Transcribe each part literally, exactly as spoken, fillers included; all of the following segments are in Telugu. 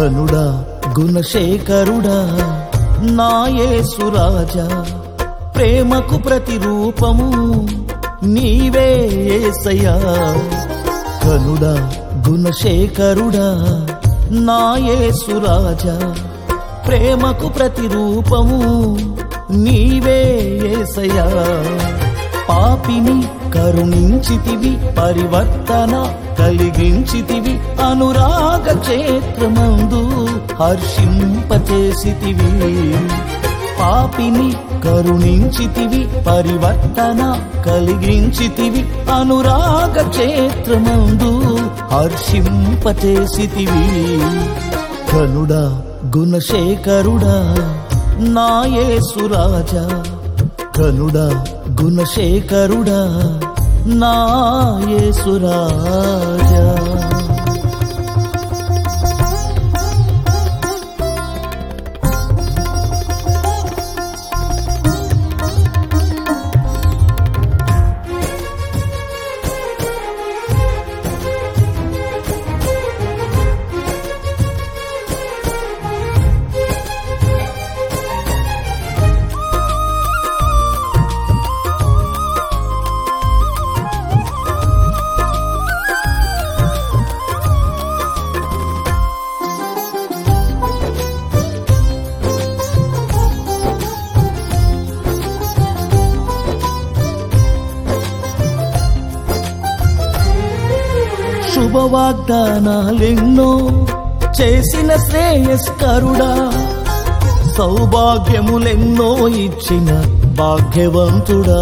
ఘనుడా గుణశేఖరుడా నా యేసు రాజా, ప్రేమకు ప్రతిరూపము నీవే యేసయ్యా. ఘనుడా గుణశేఖరుడా నా యేసు రాజా, ప్రేమకు ప్రతిరూపము నీవే యేసయ్యా. పాపిని కరుణించితివి, పరివర్తన కలిగించితివి, అనురాగ క్షేత్రమందు హర్షింపచేసితివి. పాపిని కరుణించితివి, పరివర్తన కలిగించితివి, అనురాగ క్షేత్రమందు హర్షింపచేసితివి. ఘనుడా గుణశేఖరుడా నా యేసు రాజా, ఘనుడా గుణశేఖరుడా నా యేసు రాజా. శుభవాగ్దానాలెన్నో చేసిన శ్రేయస్కరుడా, సౌభాగ్యములెన్నో ఇచ్చిన భాగ్యవంతుడా.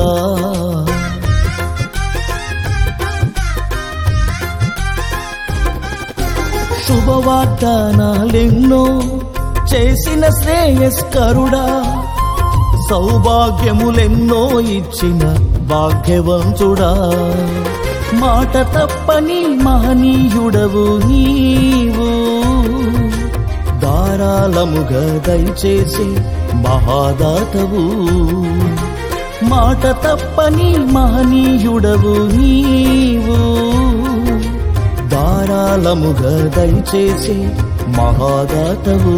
శుభవాగ్దానాలెన్నో చేసిన శ్రేయస్కరుడా, సౌభాగ్యములెన్నో ఇచ్చిన భాగ్యవంతుడా. మాట తప్పని మహనీయుడవు నీవు, ధారాళముగా దయచేసి మహాదాతవు. మాట తప్పని మహనీయుడవు నీవు, ధారాళముగా దయచేసి మహాదాతవు.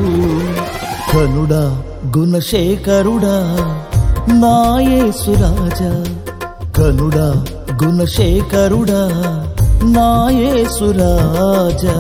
ఘనుడా గుణశేఖరుడా నా యేసు రాజా, ఘనుడా గుణశేఖరుడా నా యేసు రాజా.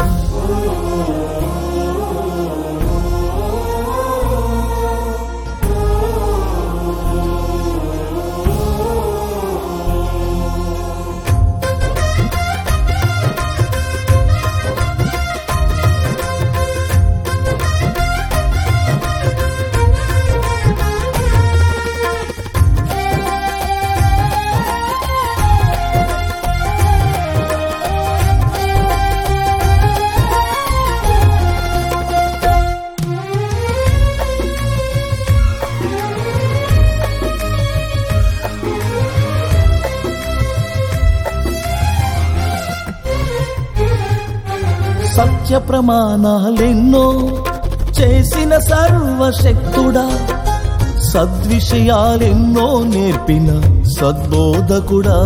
సత్య ప్రమాణాలెన్నో చేసిన సర్వశక్తుడా, సద్విషయాలెన్నో నేర్పిన సద్బోధకుడా.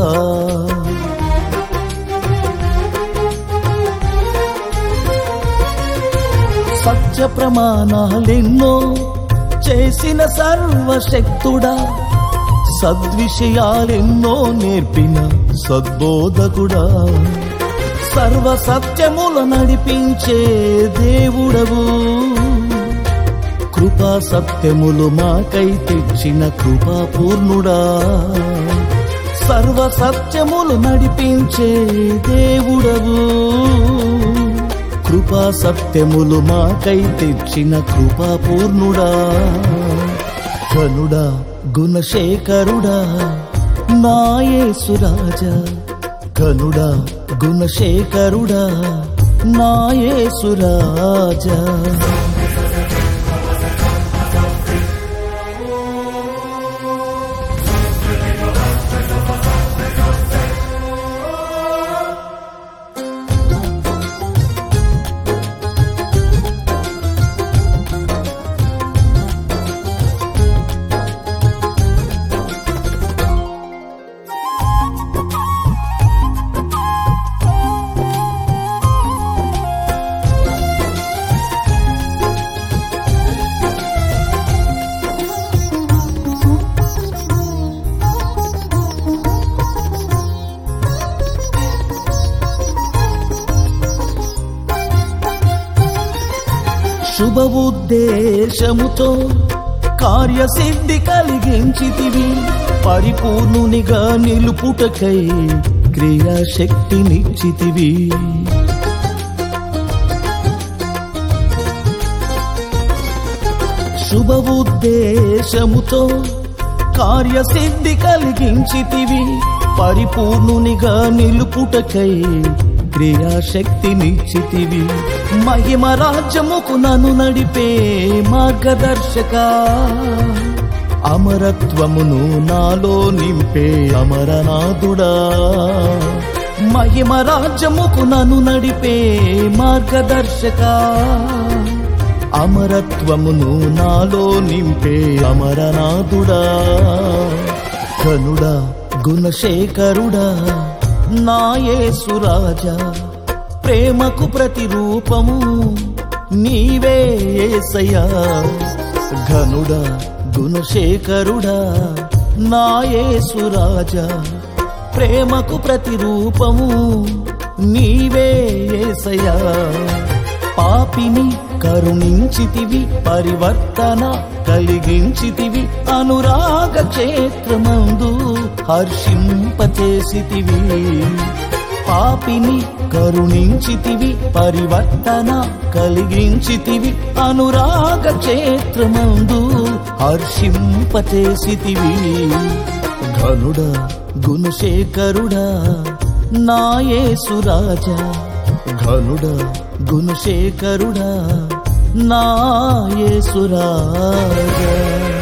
సత్య ప్రమాణాలెన్నో చేసిన సర్వశక్తుడా, సద్విషయాలెన్నో నేర్పిన సద్బోధకుడా. సర్వ సత్యములు నడిపించే దేవుడవు, కృపా సత్యములు మాకై తెచ్చిన కృపాపూర్ణుడా. సర్వ సత్యములు నడిపించే దేవుడవు, కృపా సత్యములు మాకై తెచ్చిన కృపాపూర్ణుడా. ఘనుడా గుణశేఖరుడా నా యేసు రాజా, ఘనుడా గుణశేఖరుడా నా యేసు రాజా. శుభ ఉద్దేశముతో కార్యసిద్ధి కలిగించితివి, పరిపూర్ణునిగా నిలుపుటకై క్రియాశక్తినిచ్చితివి. శుభ ఉద్దేశముతో కార్యసిద్ధి కలిగించితివి, పరిపూర్ణునిగా నిలుపుటకై క్రియాశక్తినిచ్చితివి. మహిమ రాజ్యముకు నన్ను నడిపే మార్గదర్శక, అమరత్వమును నాలో నింపే అమరనాథుడా. మహిమ రాజ్యముకు నన్ను నడిపే మార్గదర్శక, అమరత్వమును నాలో నింపే అమరనాథుడా. ఘనుడా గుణశేఖరుడా నా యేసు రాజా, ప్రేమకు ప్రతిరూపము నీవే యేసయ్యా. ఘనుడా గుణశేఖరుడా నా యేసు రాజా, ప్రేమకు ప్రతిరూపము నీవే యేసయ్యా. పాపిని కరుణించితివి, పరివర్తన కలిగించితివి, అనురాగ క్షేత్రమందు హర్షింపచేసితివి. పాపిని కరుణించితివి, పరివర్తన కలిగించితివి, అనురాగ క్షేత్రమందు హర్షింపచేసితివి. ఘనుడా గుణశేఖరుడా నా యేసు రాజా, ఘనుడా గుణశేఖరుడా నా యేసు రాజా.